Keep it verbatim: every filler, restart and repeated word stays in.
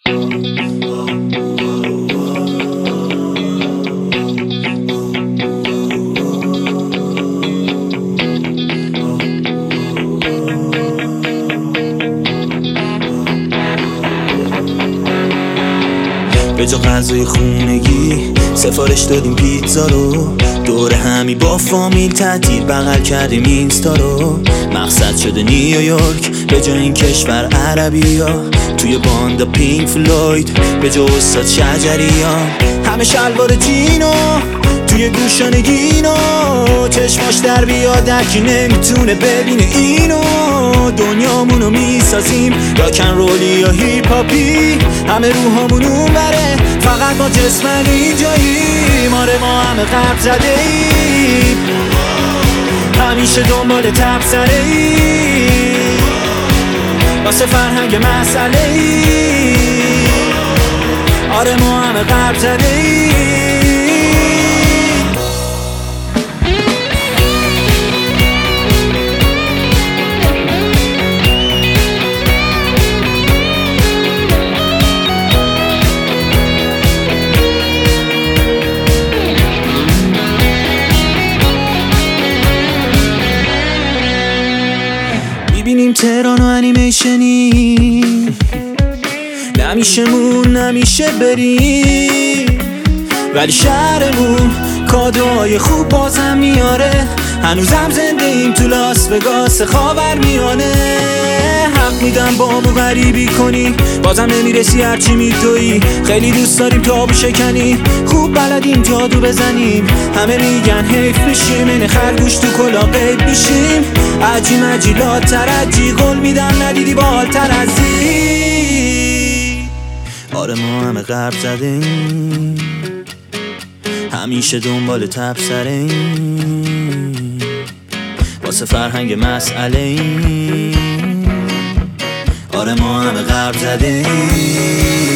به جا غذای خونگی سفارش دادیم پیتزا رو، دور همی با فامیل تعطیل بغل کردیم اینستا رو. مقصد شده نیویورک به جا این کشور عربی ها، توی باند پینک فلوید به جا استاد شجری ها. همه شلوار جینو توی گوشان گینو، چشماش در بیاد درکی نمیتونه ببینه اینو. دنیامونو میسازیم راکن رولی یا هیپ هاپی، همه روحامون اون بره فقط ما جسمن اینجاییم. آره ما همه غرب زده ایم، همیشه دنبال تب سره ایم، واسه فرهنگ مسئله ایم. آره ما همه غرب زده ایم. میبینیم تهران و انیمیشنی، نمیشه مون نمیشه بریم، ولی شهرمون کادوهای خوب بازم میاره. هنوزم زنده ایم تو لاس وگاس خاور میانه. حق میدم با مو غریبی کنی بازم نمیرسی هرچی میدوی. خیلی دوست داریم تابو شکنی، خوب بلدیم جادو بزنیم. همه میگن حیف میشیم این خرگوش تو کلا قید میشیم. عجی مجی لاتر عجی قول میدم ندیدی بالتر از این. آره ما همه غرب زدیم، همیشه دنبال تب سریم، واسه فرهنگ مسئله ایم. آره ما همه غرب زدیم.